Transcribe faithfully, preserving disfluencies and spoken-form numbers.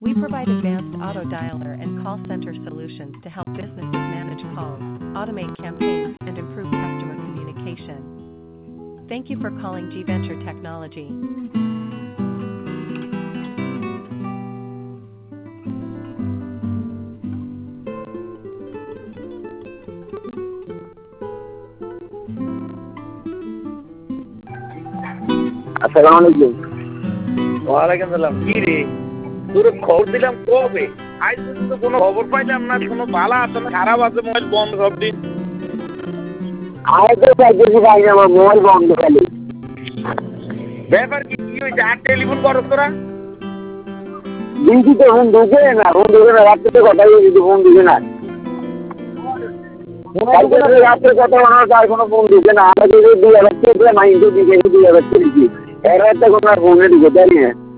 We provide advanced auto dialer and call center solutions to help businesses manage calls, automate campaigns, and improve customer communication. Thank you for calling G Venture Technology. আসসালামু আলাইকুম। ওয়ালাইকুম সালাম। কি রে তোর খবর দিলাম কবে, আজ পর্যন্ত কোনো খবর পাইলাম না। কোনো ভালো আছে না খারাপ আছে? মোবাইল বন্ধ সব দিন। আমি তো চাইতেছি ভাই আমার মোবাইল বন্ধ খালি। ব্যাপার কি কি হয়েছে? আর টেলিফোন করো তোরা? দিদি তো ফোন ঢুকে না, ফোন ঢুকে না, রাত্রে তো কথা বলি ফোন ঢুকে না। রাত্রে কথা বলার তার কোনো ফোন ঢুকে না। আমাকে দুই হাজার টাকা মাইন্ড দিকে দুই হাজার টাকা দিচ্ছি, এক হাজার টাকা কোনো ফোনে ঢুকে জানি না।